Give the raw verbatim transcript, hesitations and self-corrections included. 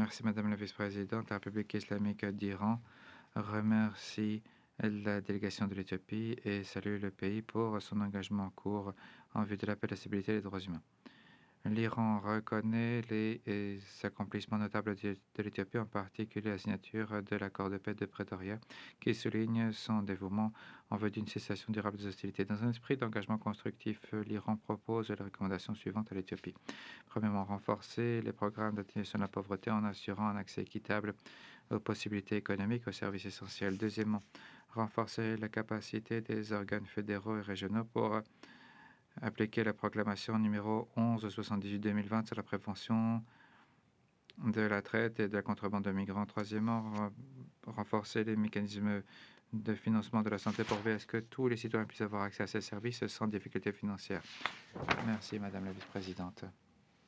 Merci Madame la Vice-présidente. La République islamique d'Iran remercie la délégation de l'Éthiopie et salue le pays pour son engagement en cours en vue de la paix, de la stabilité et des droits humains. L'Iran reconnaît les euh, accomplissements notables de, de l'Éthiopie, en particulier la signature de l'accord de paix de Pretoria, qui souligne son dévouement en vue d'une cessation durable des hostilités. Dans un esprit d'engagement constructif, l'Iran propose les recommandations suivantes à l'Éthiopie. Premièrement, renforcer les programmes d'atténuation de la pauvreté en assurant un accès équitable aux possibilités économiques, aux services essentiels. Deuxièmement, renforcer la capacité des organes fédéraux et régionaux pour appliquer la proclamation numéro onze soixante-dix-huit deux mille vingt sur la prévention de la traite et de la contrebande de migrants. Troisièmement, renforcer les mécanismes de financement de la santé pour veiller à ce que tous les citoyens puissent avoir accès à ces services sans difficulté financière. Merci, Madame la Vice-présidente.